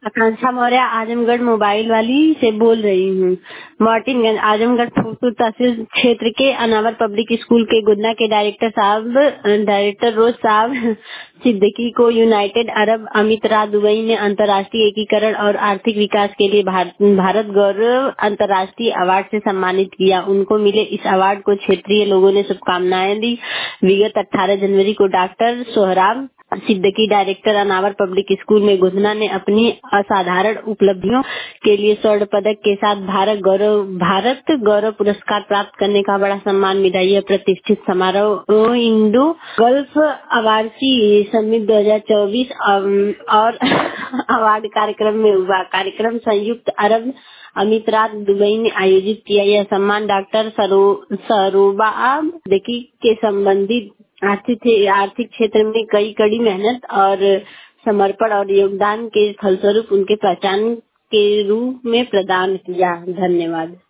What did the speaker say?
आकांक्षा Maurya Azamgarh mobile वाली से बोल रही हूँ। मार्टिनगंज आजमगढ़ फूलपुर तहसील क्षेत्र के अनावर पब्लिक स्कूल के गुदना के डायरेक्टर रोज साहब सिद्दीकी को यूनाइटेड अरब अमीरात दुबई ने अंतर्राष्ट्रीय एकीकरण और आर्थिक विकास के लिए भारत गौरव अंतर्राष्ट्रीय अवार्ड से सम्मानित किया। उनको मिले इस अवार्ड को क्षेत्रीय लोगों ने शुभकामनाएं दी। विगत 18 जनवरी को doctor Sohrab Siddiqui director Anawar public school में गुदना ने अपनी असाधारण उपलब्धियों के लिए स्वर्ण पदक के साथ भारत गौरव पुरस्कार प्राप्त करने का बड़ा सम्मान मिला। यह प्रतिष्ठित समारोह इंडो गल्फ अवार्ची समिट 2024 और अवार्ड कार्यक्रम में हुआ। कार्यक्रम संयुक्त अरब अमीरात दुबई ने आयोजित किया। यह सम्मान डॉक्टर सरोबा सिद्दीकी के संबंधित आर्थिक क्षेत्र में कड़ी मेहनत और समर्पण और योगदान के फलस्वरूप उनके पहचान के रूप में प्रदान किया। धन्यवाद।